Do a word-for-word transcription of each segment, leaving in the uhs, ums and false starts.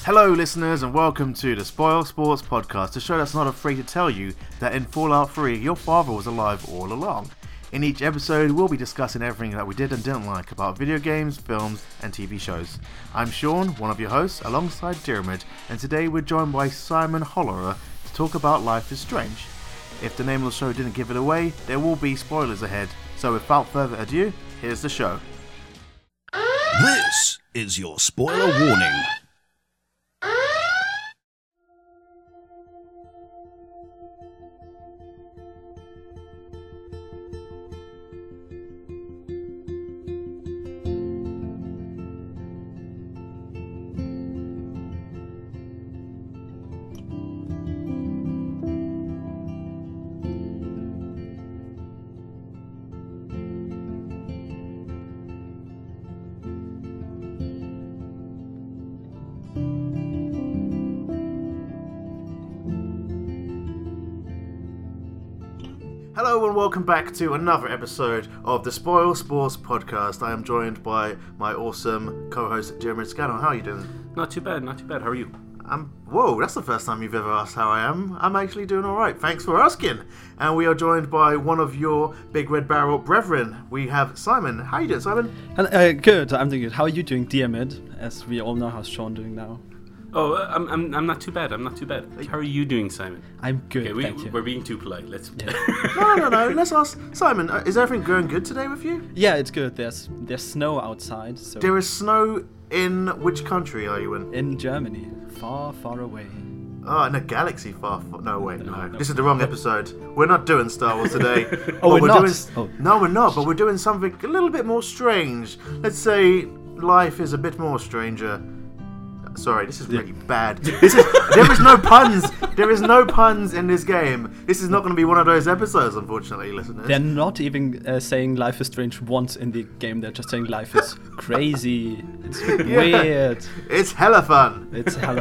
Hello listeners and welcome to the Spoil Sports Podcast, a show that's not afraid to tell you that in Fallout three your father was alive all along. In each episode we'll be discussing everything that we did and didn't like about video games, films and T V shows. I'm Sean, one of your hosts, alongside Diarmid, and today we're joined by Simon Hollerer to talk about Life is Strange. If the name of the show didn't give it away, there will be spoilers ahead, so without further ado, here's the show. This is your spoiler warning. Hello and welcome back to another episode of the Spoil Sports Podcast. I am joined by my awesome co-host Jeremy Scanlon. How are you doing? Not too bad, not too bad. How are you? I'm, whoa, that's the first time you've ever asked how I am. I'm actually doing alright, thanks for asking. And we are joined by one of your Big Red Barrel brethren. We have Simon. How are you doing, Simon? Hello, uh, good, I'm doing good. How are you doing, Diarmid? As we all know, how's Sean doing now? Oh, uh, I'm, I'm I'm not too bad. I'm not too bad. How are you doing, Simon? I'm good, okay, we, thank you. We're being too polite. Let's. Yeah. no, no, no. Let's ask Simon. Uh, is everything going good today with you? Yeah, it's good. There's there's snow outside. So there is snow in which country are you in? In Germany, far, far away. Oh, in a galaxy far, far... No, wait, no. No, no. This is the wrong episode. We're not doing Star Wars today. Oh, we're, we're not? Doing... Oh. No, we're not, but we're doing something a little bit more strange. Let's say life is a bit more stranger. Sorry, this is really bad. This is there is no puns. There is no puns in this game. This is not going to be one of those episodes, unfortunately, listeners. They're not even uh, saying Life is Strange once in the game. They're just saying Life is crazy. It's Yeah. weird. It's hella fun. It's hella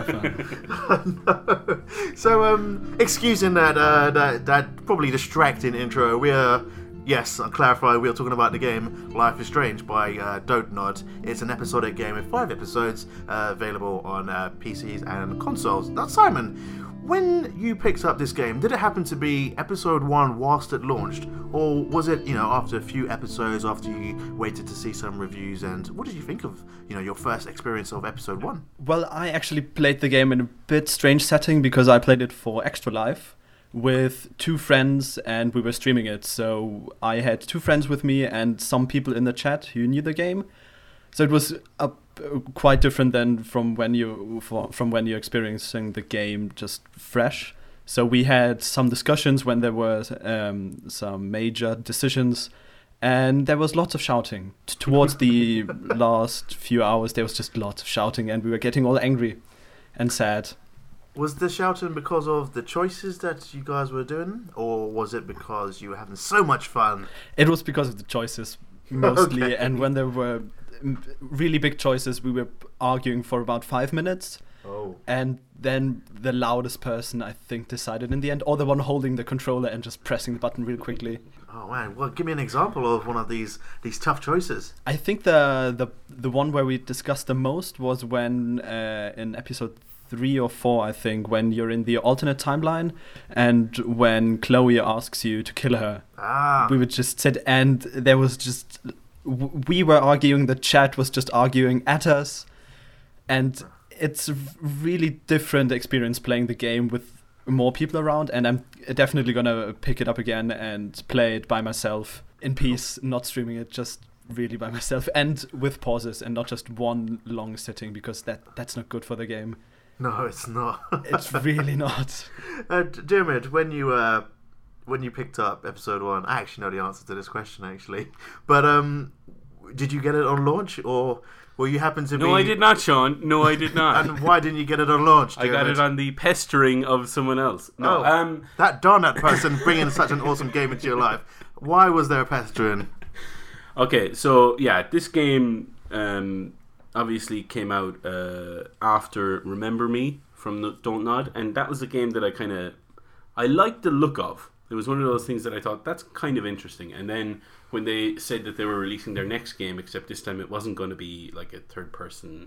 fun. No. So, um, excusing that, uh, that that probably distracting intro, we are. Yes, I'll clarify, we are talking about the game Life is Strange by uh, Don't Nod. It's an episodic game with five episodes uh, available on uh, P Cs and consoles. Now, Simon, when you picked up this game, did it happen to be episode one whilst it launched? Or was it, you know, after a few episodes, after you waited to see some reviews? And what did you think of, you know, your first experience of episode one? Well, I actually played the game in a bit strange setting because I played it for Extra Life with two friends and we were streaming it. So I had two friends with me and some people in the chat who knew the game. So it was uh, quite different than from when you from when you're experiencing the game just fresh. So we had some discussions when there were um, some major decisions, and there was lots of shouting. Towards the last few hours, there was just lots of shouting, and we were getting all angry and sad. Was the shouting because of the choices that you guys were doing, or was it because you were having so much fun? It was because of the choices, mostly. Okay. And when there were really big choices, we were arguing for about five minutes. Oh. And then the loudest person, I think, decided in the end, or the one holding the controller and just pressing the button real quickly. Oh man! Well, give me an example of one of these these tough choices. I think the the the one where we discussed the most was when uh, in episode three or four, I think, when you're in the alternate timeline and when Chloe asks you to kill her. Ah. We would just sit, and there was just w- we were arguing, the chat was just arguing at us, and it's a really different experience playing the game with more people around, and I'm definitely gonna pick it up again and play it by myself in peace, not streaming it, just really by myself and with pauses and not just one long sitting, because that that's not good for the game. No, it's not. It's really not. Uh, Diarmid, when you uh, when you picked up episode one, I actually know the answer to this question actually, but um, did you get it on launch, or were you happen to No, be? I did not, Sean. No, I did not. And why didn't you get it on launch? I got Diarmid? it on the pestering of someone else. No, Oh, um, that darn that person bringing such an awesome game into your life. Why was there a pestering? okay, so yeah, this game um, obviously came out uh, after Remember Me from Don't Nod, and that was a game that I kind of I liked the look of. It was one of those things that I thought that's kind of interesting. And then when they said that they were releasing their next game, except this time it wasn't going to be like a third person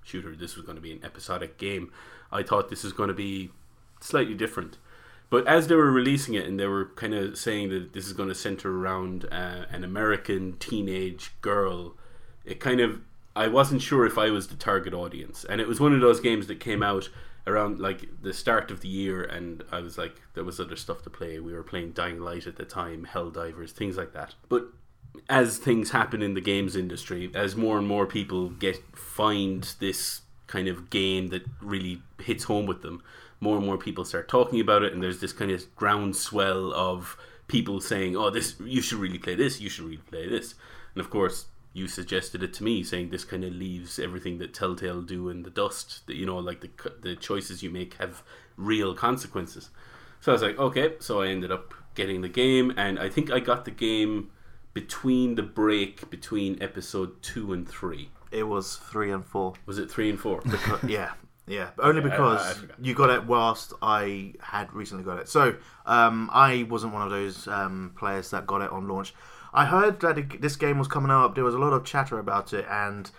shooter. This was going to be an episodic game. I thought this was going to be slightly different. But as they were releasing it and they were kind of saying that this is going to center around uh, an American teenage girl, it kind of, I wasn't sure if I was the target audience. And it was one of those games that came out around like the start of the year, and I was like, there was other stuff to play. We were playing Dying Light at the time, Helldivers, things like that. But as things happen in the games industry, as more and more people get find this kind of game that really hits home with them, more and more people start talking about it, and there's this kind of groundswell of people saying, oh, this, you should really play this, you should really play this. And of course, you suggested it to me, saying this kind of leaves everything that Telltale do in the dust. That, you know, like the the choices you make have real consequences. So I was like, okay. So I ended up getting the game, and I think I got the game between the break between episode two and three. It was three and four. Was it three and four? Because, yeah, yeah. Only because I, I, I you got it whilst I had recently got it. So um, I wasn't one of those um, players that got it on launch. I heard that it, this game was coming out. There was a lot of chatter about it, and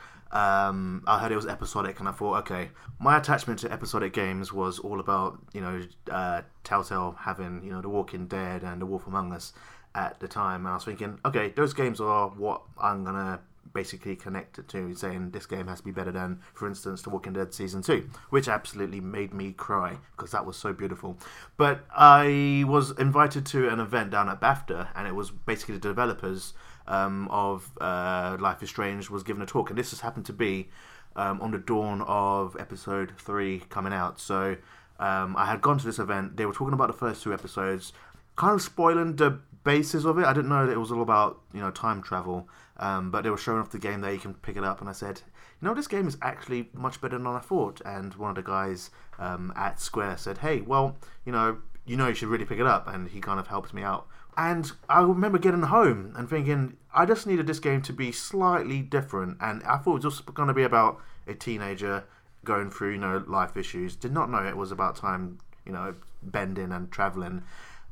um, I heard it was episodic. And I thought, okay, my attachment to episodic games was all about, you know, uh, Telltale having, you know, The Walking Dead and The Wolf Among Us at the time. And I was thinking, okay, those games are what I'm gonna basically connect it to, saying this game has to be better than, for instance, The Walking Dead Season two, which absolutely made me cry because that was so beautiful. But I was invited to an event down at BAFTA, and it was basically the developers um, of uh, Life is Strange was given a talk, and this has happened to be um, on the dawn of episode three coming out. So um, I had gone to this event. They were talking about the first two episodes, kind of spoiling the basis of it. I didn't know that it was all about, you know, time travel. Um, but they were showing off the game there, you can pick it up, and I said, you know, this game is actually much better than I thought. And one of the guys um, at Square said, hey, well, you know, you know, you should really pick it up, and he kind of helped me out. And I remember getting home and thinking, I just needed this game to be slightly different, and I thought it was just going to be about a teenager going through, you know, life issues. Did not know it was about time, you know, bending and traveling.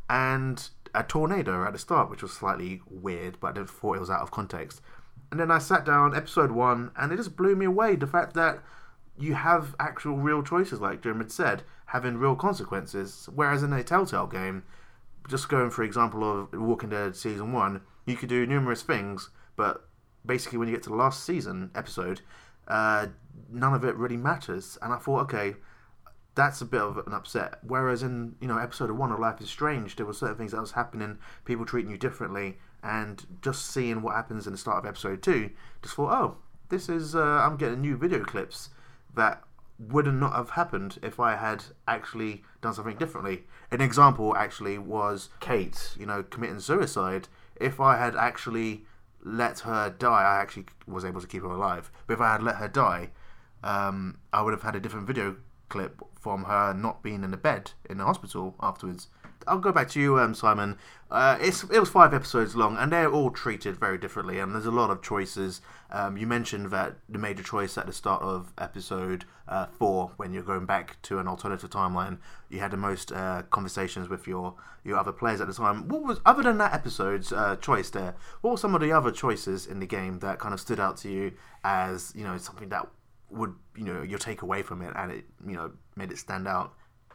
And a tornado at the start, which was slightly weird, but I thought it was out of context. And then I sat down, episode one, and it just blew me away. The fact that you have actual real choices, like Jeremy said, having real consequences. Whereas in a Telltale game, just going for example of Walking Dead Season one, you could do numerous things, but basically when you get to the last season episode, uh, none of it really matters. And I thought, okay, that's a bit of an upset. Whereas in, you know, episode one of Life is Strange, there were certain things that was happening, people treating you differently, and just seeing what happens in the start of episode two, just thought, oh, this is, uh, I'm getting new video clips that would not have happened if I had actually done something differently. An example actually was Kate, you know, committing suicide. If I had actually let her die, I actually was able to keep her alive, but if I had let her die, um, I would have had a different video clip from her not being in the bed in the hospital afterwards. I'll go back to you, um, Simon. Uh, it's, it was five episodes long, and they're all treated very differently, and there's a lot of choices. Um, you mentioned that the major choice at the start of episode uh, four, when you're going back to an alternative timeline, you had the most uh, conversations with your, your other players at the time. What was, other than that episode's uh, choice there, what were some of the other choices in the game that kind of stood out to you as, you know, something that would, you know, your take away from it, and it, you know, made it stand out?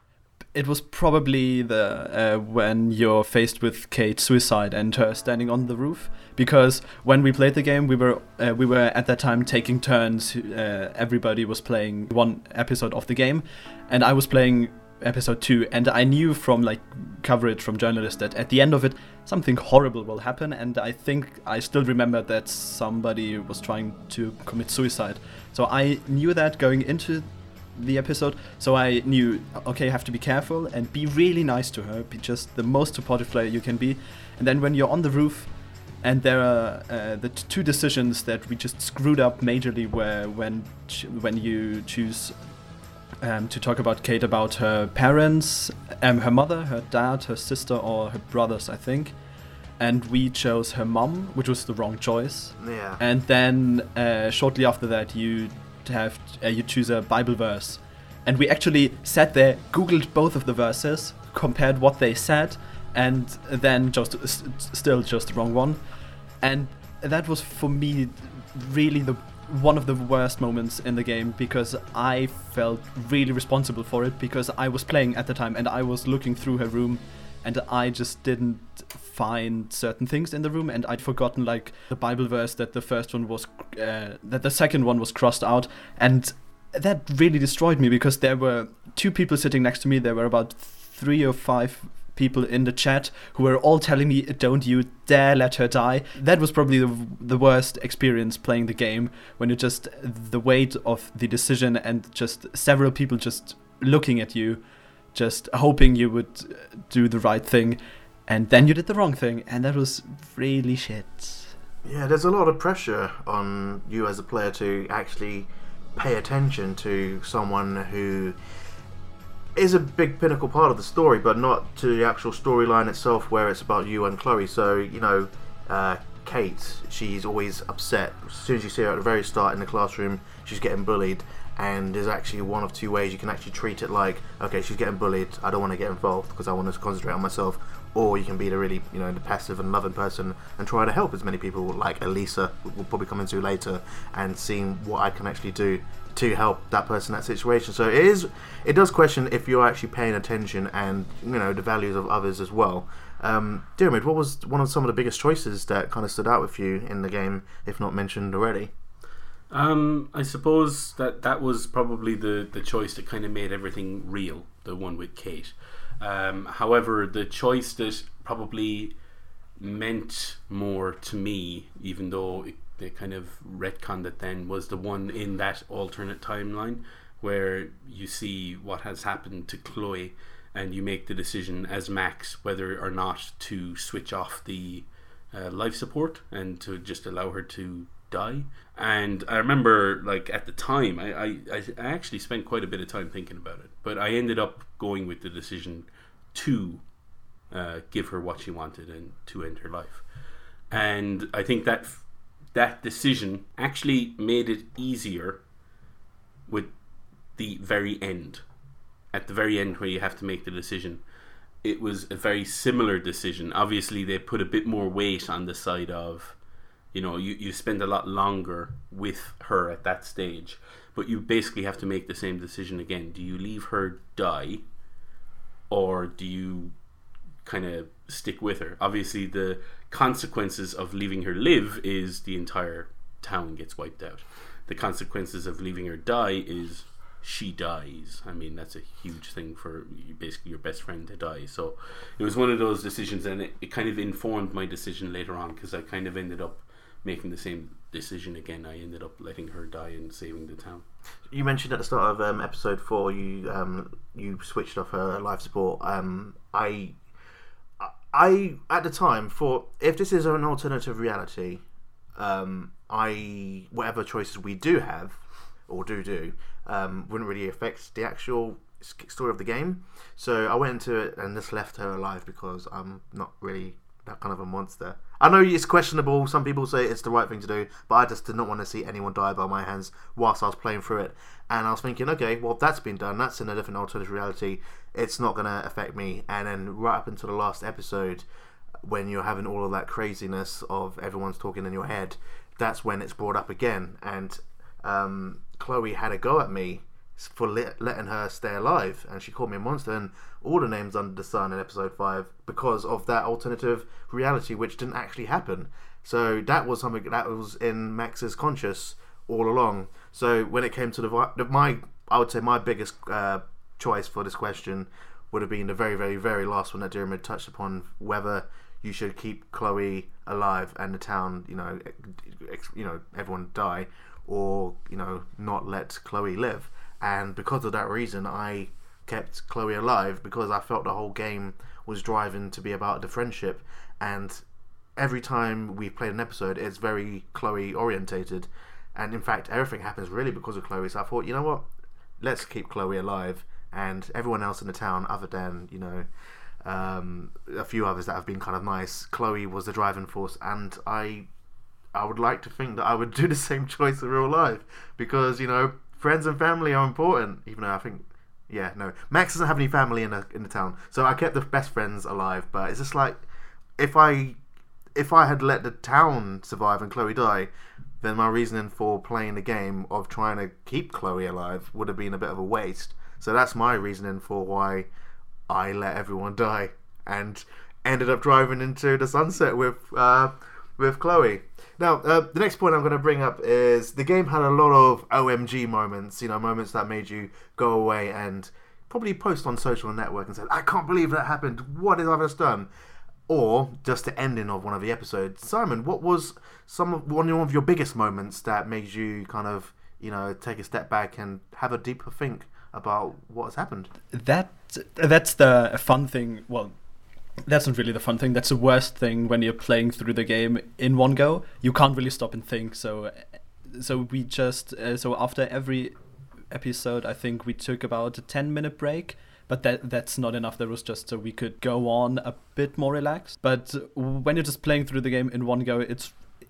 It was probably the uh, when you're faced with Kate's suicide and her standing on the roof, because when we played the game, we were uh, we were at that time taking turns. Uh, everybody was playing one episode of the game, and I was playing episode two, and I knew from like coverage from journalists that at the end of it something horrible will happen, and I think I still remember that somebody was trying to commit suicide. So I knew that going into the episode, so I knew, okay, I have to be careful and be really nice to her, be just the most supportive player you can be. And then when you're on the roof, and there are uh, the t- two decisions that we just screwed up majorly, where when ch- when you choose um, to talk about Kate, about her parents, um, her mother, her dad, her sister, or her brothers, I think. And we chose her mom, which was the wrong choice. Yeah. And then uh, shortly after that, you have uh, you choose a Bible verse, and we actually sat there, googled both of the verses, compared what they said, and then just st- still just the wrong one. And that was for me really the one of the worst moments in the game because I felt really responsible for it because I was playing at the time and I was looking through her room and I just didn't find certain things in the room, and I'd forgotten like the Bible verse that the first one was uh, that the second one was crossed out, and that really destroyed me because there were two people sitting next to me. There were about three or five people in the chat who were all telling me, don't you dare let her die. That was probably the, the worst experience playing the game, when you just, the weight of the decision and just several people just looking at you, just hoping you would do the right thing, and then you did the wrong thing, and that was really shit. Yeah, there's a lot of pressure on you as a player to actually pay attention to someone who is a big pinnacle part of the story, but not to the actual storyline itself where it's about you and Chloe. So, you know, uh, Kate, she's always upset. As soon as you see her at the very start in the classroom, she's getting bullied, and there's actually one of two ways you can actually treat it, like, okay, she's getting bullied, I don't want to get involved because I want to concentrate on myself, or you can be the really, you know, the passive and loving person and try to help as many people, like Elisa, we'll probably come into later, and seeing what I can actually do to help that person in that situation. So it is, it does question if you're actually paying attention and, you know, the values of others as well. Um, Diarmuid, what was one of some of the biggest choices that kind of stood out with you in the game, if not mentioned already? Um, I suppose that that was probably the, the choice that kind of made everything real, the one with Kate. Um, however, the choice that probably meant more to me, even though it, they kind of retconned it then, was the one in that alternate timeline where you see what has happened to Chloe and you make the decision as Max whether or not to switch off the uh, life support and to just allow her to die. And I remember, like, at the time I, I, I actually spent quite a bit of time thinking about it, but I ended up going with the decision to uh, give her what she wanted and to end her life. And I think that that decision actually made it easier with the very end. At the very end where you have to make the decision, it was a very similar decision. Obviously they put a bit more weight on the side of, you know, you, you spend a lot longer with her at that stage, but you basically have to make the same decision again. Do you leave her die, or do you kind of stick with her? Obviously the consequences of leaving her live is the entire town gets wiped out. The consequences of leaving her die is she dies. I mean, that's a huge thing for basically your best friend to die. So it was one of those decisions, and it, it kind of informed my decision later on, because I kind of ended up making the same decision again. I ended up letting her die and saving the town. You mentioned at the start of um, episode four you um, you switched off her life support. Um, I I at the time thought, if this is an alternative reality, um, I whatever choices we do have or do do um, wouldn't really affect the actual story of the game. So I went into it and just left her alive because I'm not really that kind of a monster. I know it's questionable, some people say it's the right thing to do, but I just did not want to see anyone die by my hands whilst I was playing through it. And I was thinking, okay, well, that's been done, that's in a different alternative reality, it's not going to affect me. And then right up until the last episode, when you're having all of that craziness of everyone's talking in your head, that's when it's brought up again. And um, Chloe had a go at me for let, letting her stay alive, and she called me a monster and all the names under the sun in episode five because of that alternative reality which didn't actually happen. So that was something that was in Max's conscious all along. So when it came to the my I would say my biggest uh, choice for this question would have been the very very very last one that Diarmuid touched upon, whether you should keep Chloe alive and the town, you know, ex, you know everyone die, or, you know, not let Chloe live. And because of that reason, I kept Chloe alive, because I felt the whole game was driving to be about the friendship. And every time we played an episode, it's very Chloe orientated. And in fact, everything happens really because of Chloe. So I thought, you know what? Let's keep Chloe alive. And everyone else in the town, other than, you know, um, a few others that have been kind of nice, Chloe was the driving force. And I, I would like to think that I would do the same choice in real life, because, you know, friends and family are important, even though I think, yeah, no, Max doesn't have any family in the in the town, so I kept the best friends alive. But it's just like, if I if I had let the town survive and Chloe die, then my reasoning for playing the game of trying to keep Chloe alive would have been a bit of a waste. So that's my reasoning for why I let everyone die and ended up driving into the sunset with uh, with Chloe. Now, uh, the next point I'm going to bring up is the game had a lot of O M G moments, you know, moments that made you go away and probably post on social network and say, I can't believe that happened, what have I just done? Or just the ending of one of the episodes. Simon, what was some of, one of your biggest moments that made you kind of, you know, take a step back and have a deeper think about what has happened? That That's the fun thing, well, that's not really the fun thing. That's the worst thing when you're playing through the game in one go. You can't really stop and think. So, so we just uh, so after every episode, I think we took about a ten minute break. But that that's not enough. That was just so we could go on a bit more relaxed. But when you're just playing through the game in one go, it's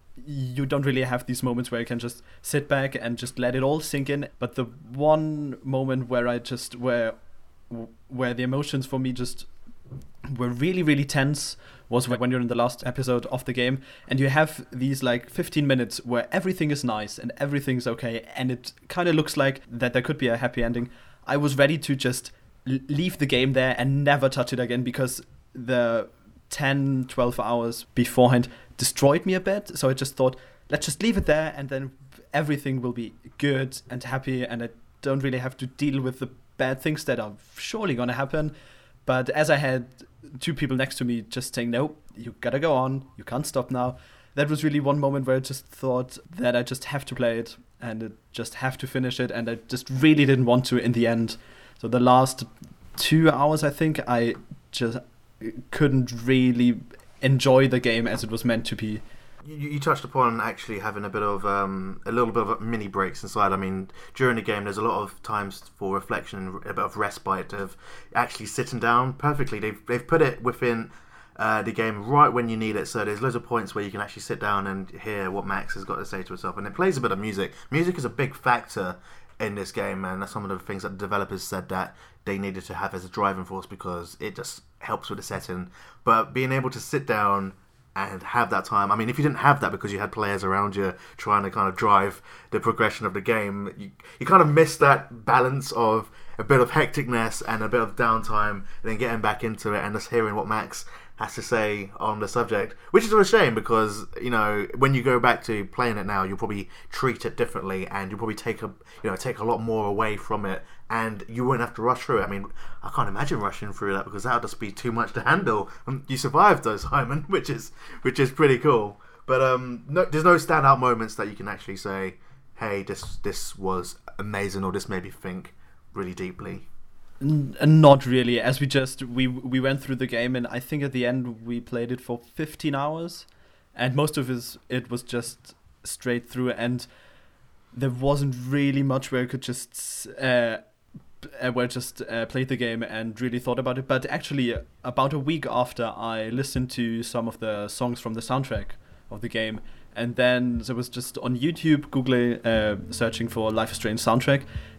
you don't really have these moments where you can just sit back and just let it all sink in. But the one moment where I just where where the emotions for me just were really, really tense was when you're in the last episode of the game and you have these like fifteen minutes where everything is nice and everything's okay and it kind of looks like that there could be a happy ending. I was ready to just l- leave the game there and never touch it again because the ten, twelve hours beforehand destroyed me a bit. So I just thought, let's just leave it there and then everything will be good and happy and I don't really have to deal with the bad things that are surely going to happen. But as I had two people next to me just saying, no, you gotta go on, you can't stop now, that was really one moment where I just thought that I just have to play it and I just have to finish it, and I just really didn't want to in the end. So the last two hours, I think, I just couldn't really enjoy the game as it was meant to be. You, you touched upon actually having a bit of um, a little bit of mini breaks inside. I mean, during the game, there's a lot of times for reflection and a bit of respite of actually sitting down perfectly. They've they've put it within uh, the game right when you need it. So there's loads of points where you can actually sit down and hear what Max has got to say to herself, and it plays a bit of music. Music is a big factor in this game, and that's some of the things that the developers said that they needed to have as a driving force because it just helps with the setting. But being able to sit down and have that time. I mean, if you didn't have that because you had players around you trying to kind of drive the progression of the game, you, you kind of miss that balance of a bit of hecticness and a bit of downtime, and then getting back into it and just hearing what Max has to say on the subject, which is a shame because, you know, when you go back to playing it now, you'll probably treat it differently and you'll probably take a, you know, take a lot more away from it, and you won't have to rush through it. I mean, I can't imagine rushing through that because that would just be too much to handle. And you survived though, Simon, which is which is pretty cool. But um, no, there's no standout moments that you can actually say, hey, this this was amazing, or this made me think really deeply. N- not really, as we just we we went through the game and I think at the end we played it for fifteen hours and most of it, it was just straight through, and there wasn't really much where I could just uh, uh, where I just uh, played the game and really thought about it. But actually uh, about a week after, I listened to some of the songs from the soundtrack of the game, and then there was just on YouTube Google uh, searching for Life is Strange soundtrack,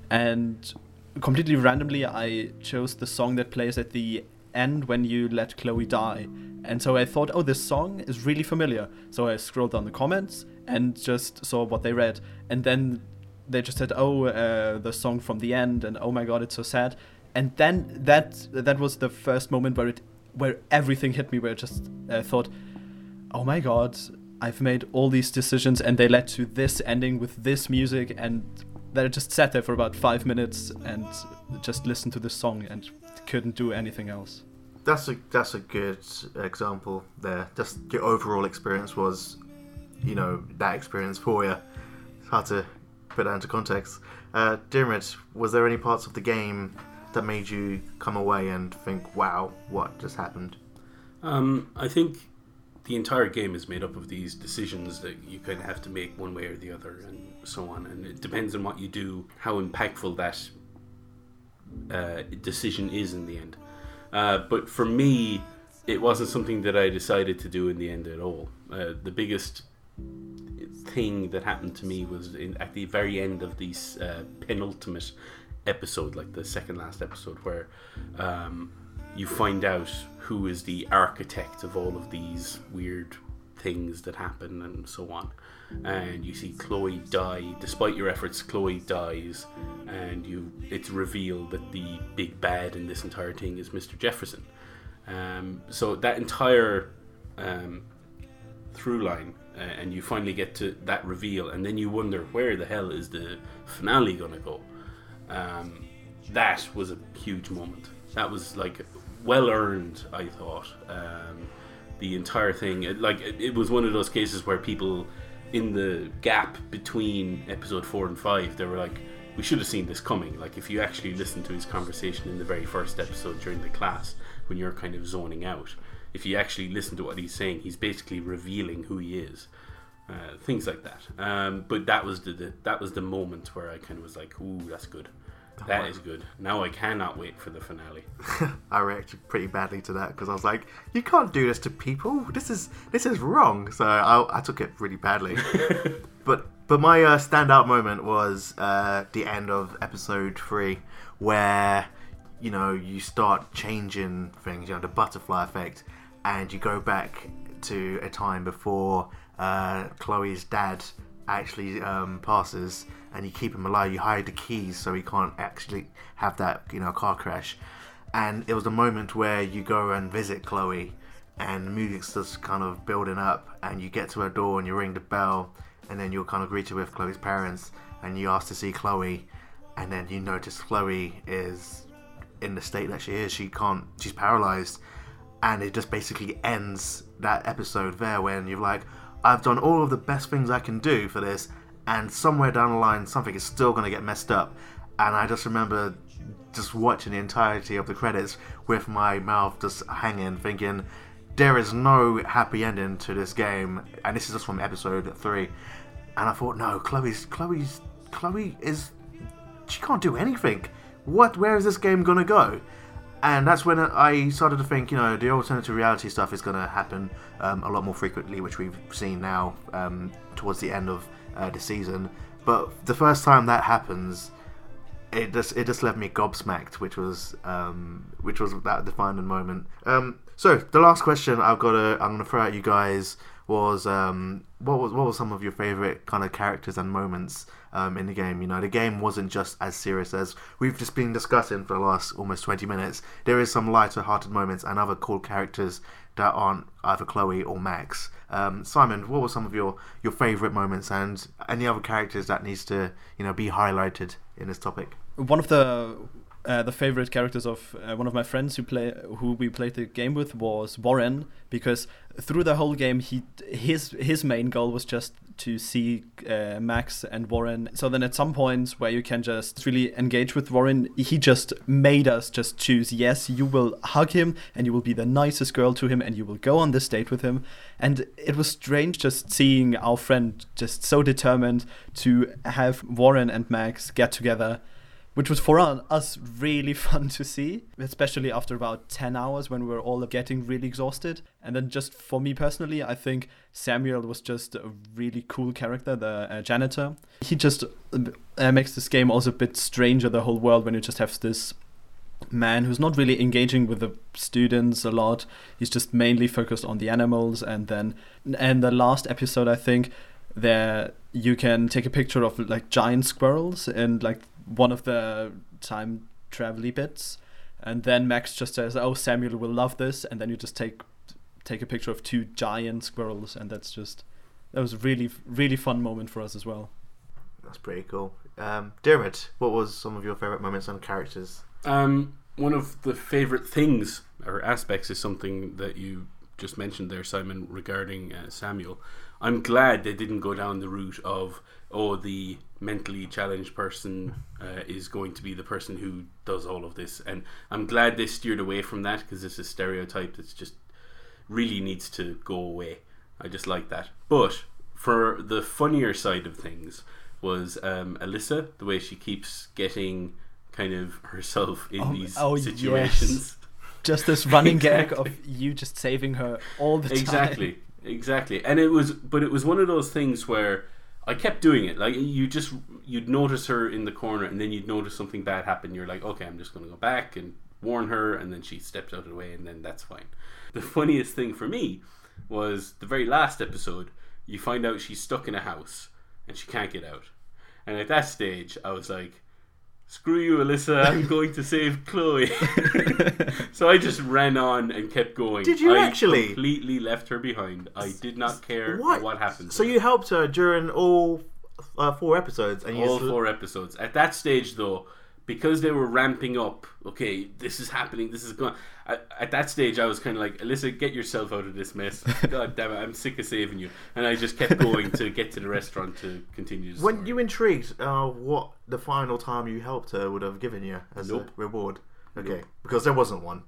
and completely randomly I chose the song that plays at the end when you let Chloe die. And so I thought, oh, this song is really familiar. So I scrolled down the comments and just saw what they read. And then they just said, oh, uh, the song from the end, and oh my god, it's so sad. And then that that was the first moment where it where everything hit me, where I just uh, thought, oh my god, I've made all these decisions and they led to this ending with this music, and that I just sat there for about five minutes and just listened to this song and couldn't do anything else. That's a that's a good example there. Just your overall experience was, you know, that experience for you. It's hard to put that into context. Uh, Diarmuid, was there any parts of the game that made you come away and think, wow, what just happened? Um, I think the entire game is made up of these decisions that you kind of have to make one way or the other, and so on. And it depends on what you do, how impactful that uh, decision is in the end. Uh, but for me, it wasn't something that I decided to do in the end at all. Uh, the biggest thing that happened to me was in, at the very end of this uh, penultimate episode, like the second last episode, where um, you find out who is the architect of all of these weird things that happen and so on. And you see Chloe die. Despite your efforts, Chloe dies, and you it's revealed that the big bad in this entire thing is Mister Jefferson. Um, so that entire um, through line, uh, and you finally get to that reveal, and then you wonder where the hell is the finale gonna go. Um, that was a huge moment. That was like well earned, I thought. Um, the entire thing, it, like it, it was one of those cases where people, in the gap between episode four and five, they were like, we should have seen this coming. Like, if you actually listen to his conversation in the very first episode during the class, when you're kind of zoning out, if you actually listen to what he's saying, he's basically revealing who he is. Uh, things like that. Um, but that was the, the that was the moment where I kind of was like, ooh, that's good. That is good. Now I cannot wait for the finale. I reacted pretty badly to that because I was like, "You can't do this to people. This is this is wrong." So I, I took it really badly. but but my uh, standout moment was uh, the end of episode three, where you know you start changing things. You know, the butterfly effect, and you go back to a time before uh, Chloe's dad actually um, passes, and you keep him alive. You hide the keys so he can't actually have that, you know, car crash. And it was the moment where you go and visit Chloe, and the music's just kind of building up, and you get to her door and you ring the bell, and then you're kind of greeted with Chloe's parents, and you ask to see Chloe, and then you notice Chloe is in the state that she is. She can't, she's paralyzed, and it just basically ends that episode there when you're like, I've done all of the best things I can do for this, and somewhere down the line something is still going to get messed up. And I just remember just watching the entirety of the credits with my mouth just hanging, thinking there is no happy ending to this game. And this is just from episode three. And I thought, no, Chloe's Chloe's Chloe is, she can't do anything. What where is this game going to go? And that's when I started to think, you know, the alternative reality stuff is going to happen um, a lot more frequently, which we've seen now um, towards the end of uh, the season. But the first time that happens, it just it just left me gobsmacked, which was um, which was that defining moment. Um, so the last question I've got to I'm going to throw at you guys was um, what was what were some of your favorite kind of characters and moments um, in the game? You know, the game wasn't just as serious as we've just been discussing for the last almost twenty minutes. There is some lighter-hearted moments and other cool characters that aren't either Chloe or Max. Um, Simon, what were some of your, your favorite moments and any other characters that needs to, you know, be highlighted in this topic? One of the uh, the favorite characters of uh, one of my friends who play who we played the game with was Warren, because through the whole game he his his main goal was just to see uh, Max and Warren. So then at some points where you can just really engage with Warren, he just made us just choose, yes, you will hug him and you will be the nicest girl to him and you will go on this date with him. And it was strange just seeing our friend just so determined to have Warren and Max get together, which was for us really fun to see, especially after about ten hours when we were all getting really exhausted. And then just for me personally, I think Samuel was just a really cool character, the uh, janitor. He just uh, makes this game also a bit stranger, the whole world, when you just have this man who's not really engaging with the students a lot. He's just mainly focused on the animals. And then in the last episode, I think, there you can take a picture of like giant squirrels and like one of the time travel-y bits, and then Max just says, oh, Samuel will love this, and then you just take take a picture of two giant squirrels, and that's just that was a really really fun moment for us as well. That's pretty cool. um Dermot, what was some of your favorite moments and characters? Um one of the favorite things or aspects is something that you just mentioned there, Simon, regarding uh, Samuel. I'm glad they didn't go down the route of, oh, the mentally challenged person uh, is going to be the person who does all of this. And I'm glad they steered away from that, because it's a stereotype that's just really needs to go away. I just like that. But for the funnier side of things was um, Alyssa, the way she keeps getting kind of herself in oh, these oh, situations. Yes. Just this running Exactly. gag of you just saving her all the time. Exactly. Exactly. And it was, but it was one of those things where I kept doing it. Like, you just, you'd notice her in the corner, and then you'd notice something bad happen. You're like, okay, I'm just going to go back and warn her, and then she steps out of the way, and then that's fine. The funniest thing for me was the very last episode. You find out she's stuck in a house and she can't get out. And at that stage, I was like, screw you, Alyssa, I'm going to save Chloe. So I just ran on and kept going. Did you I actually? completely left her behind. I did not care What? what happened. So you helped her during all uh, four episodes, and you all just... four episodes. At that stage, though, because they were ramping up, okay, this is happening, this is going. At, at that stage, I was kind of like, Alyssa, get yourself out of this mess. God damn it, I'm sick of saving you. And I just kept going to get to the restaurant to continue the When story. you intrigued uh, what the final time you helped her would have given you as Nope. a reward? Okay, Nope. because there wasn't one.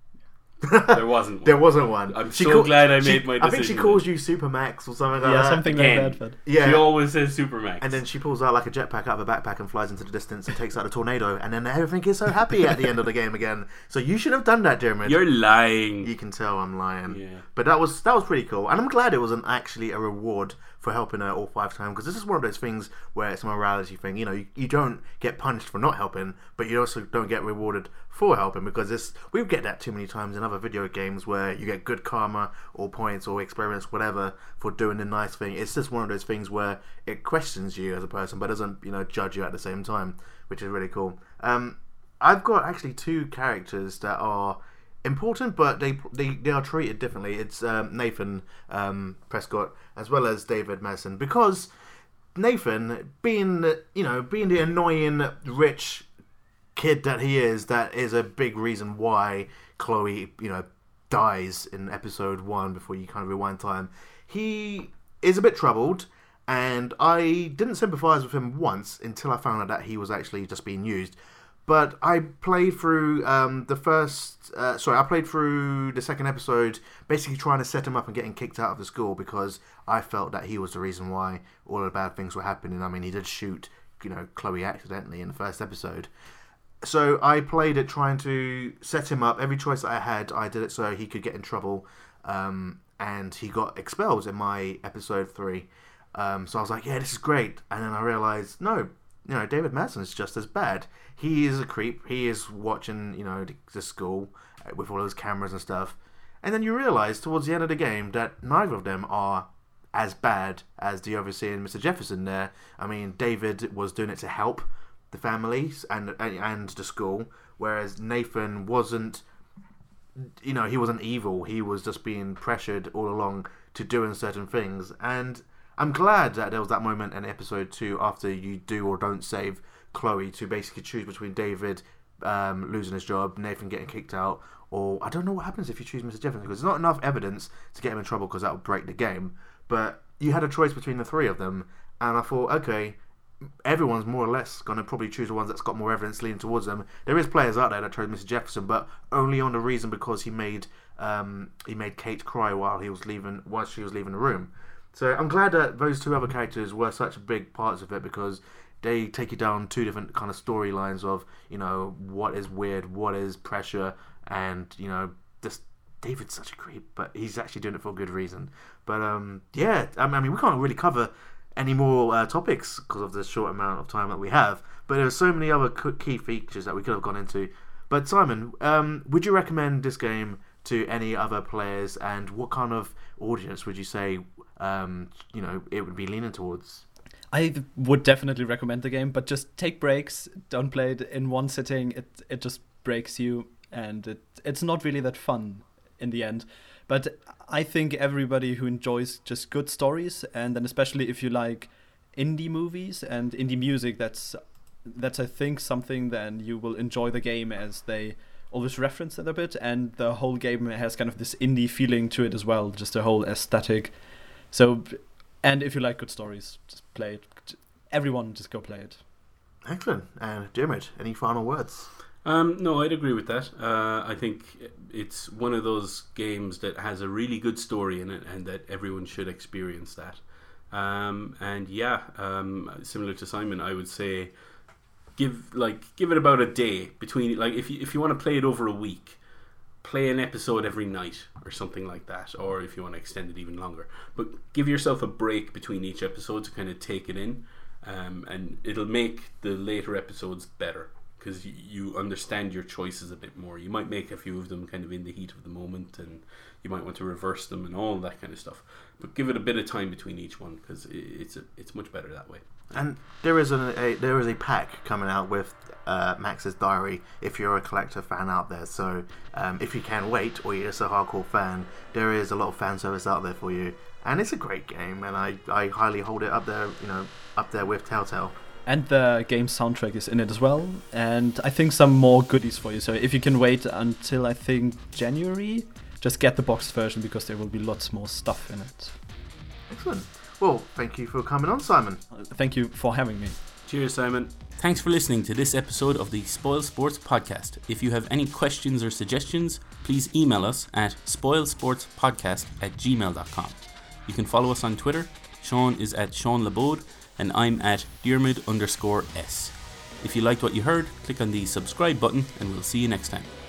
There wasn't one. There wasn't one. I'm She so call- glad I she- made my I think she decision calls then. you Supermax or something like Yeah, that. something Again. like that. But Yeah. She always says Supermax. And then she pulls out like a jetpack out of her backpack and flies into the distance and takes out a tornado, and then everything is so happy at the end of the game again. So you should have done that, Dermot. You're lying. You can tell I'm lying. Yeah. But that was that was pretty cool, and I'm glad it wasn't actually a reward for helping her all five times, because this is one of those things where it's a morality thing. You know, you, you don't get punished for not helping, but you also don't get rewarded for helping, because this we get that too many times in other video games where you get good karma or points or experience, whatever, for doing the nice thing. It's just one of those things where it questions you as a person, but doesn't, you know, judge you at the same time, which is really cool. Um, I've got actually two characters that are important, but they they, they are treated differently. It's um, Nathan um, Prescott as well as David Madsen, because Nathan, being you know being the annoying rich kid that he is, that is a big reason why Chloe you know dies in episode one. Before you kind of rewind time, he is a bit troubled, and I didn't sympathise with him once until I found out that he was actually just being used. But I played through um, the first... Uh, sorry, I played through the second episode basically trying to set him up and getting kicked out of the school, because I felt that he was the reason why all the bad things were happening. I mean, he did shoot, you know, Chloe accidentally in the first episode. So I played it trying to set him up. Every choice that I had, I did it so he could get in trouble. Um, and he got expelled in my episode three. Um, so I was like, yeah, this is great. And then I realised, no, you know, David Madsen is just as bad. He is a creep. He is watching, you know, the, the school with all those cameras and stuff. And then you realise towards the end of the game that neither of them are as bad as the overseer and Mister Jefferson there. I mean, David was doing it to help the families and and the school, whereas Nathan wasn't, you know, he wasn't evil. He was just being pressured all along to doing certain things. And I'm glad that there was that moment in episode two after you do or don't save Chloe to basically choose between David um, losing his job, Nathan getting kicked out, or I don't know what happens if you choose Mister Jefferson, because there's not enough evidence to get him in trouble, because that would break the game. But you had a choice between the three of them, and I thought, okay, everyone's more or less going to probably choose the ones that's got more evidence leaning towards them. There is players out there that chose Mister Jefferson, but only on the reason because he made um, he made Kate cry while he was leaving, while she was leaving the room. So I'm glad that those two other characters were such big parts of it, because they take you down two different kind of storylines of, you know, what is weird, what is pressure, and, you know, this David's such a creep, but he's actually doing it for a good reason. But um, yeah, I mean, we can't really cover any more uh, topics because of the short amount of time that we have. But there are so many other key features that we could have gone into. But Simon, um, would you recommend this game to any other players, and what kind of audience would you say um, you know it would be leaning towards? I would definitely recommend the game, but just take breaks. Don't play it in one sitting. It it just breaks you, and it it's not really that fun in the end. But I think everybody who enjoys just good stories, and then especially if you like indie movies and indie music, that's that's I think something then you will enjoy the game, as they always reference it a bit, and the whole game has kind of this indie feeling to it as well, just the whole aesthetic. So, and if you like good stories, just play it. Everyone just go play it. Excellent. And Dermot, any final words? Um, no, I'd agree with that. Uh, I think it's one of those games that has a really good story in it, and that everyone should experience that. Um, and yeah, um, similar to Simon, I would say give like give it about a day between. Like if you if you want to play it over a week, play an episode every night or something like that, or if you want to extend it even longer. But give yourself a break between each episode to kind of take it in, um, and it'll make the later episodes better. because you, you understand your choices a bit more. You might make a few of them kind of in the heat of the moment, and you might want to reverse them and all that kind of stuff. But give it a bit of time between each one, because it's a, it's much better that way. And there is a, a there is a pack coming out with uh, Max's Diary if you're a collector fan out there. So um, if you can wait, or you're just a hardcore fan, there is a lot of fan service out there for you, and it's a great game. And I, I highly hold it up there, you know, up there with Telltale. And the game soundtrack is in it as well, and I think some more goodies for you. So if you can wait until I think January, just get the boxed version because there will be lots more stuff in it. Excellent. Well, thank you for coming on, Simon. Thank you for having me. Cheers, Simon. Thanks for listening to this episode of the Spoil Sports Podcast. If you have any questions or suggestions, please email us at spoilsportspodcast at gmail dot com. You can follow us on Twitter. Sean is at Sean Labode, and I'm at Diarmid underscore S. If you liked what you heard, click on the subscribe button, and we'll see you next time.